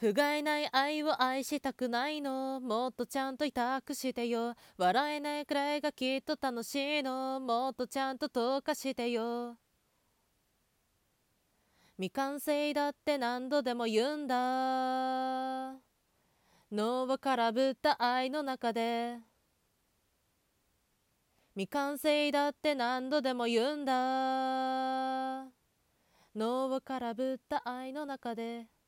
不甲斐ない愛を愛したくないの、もっとちゃんと痛くしてよ。笑えないくらいがきっと楽しいの、もっとちゃんと溶かしてよ。未完成だって何度でも言うんだ、脳を空振った愛の中で。未完成だって何度でも言うんだ、脳を空振った愛の中で。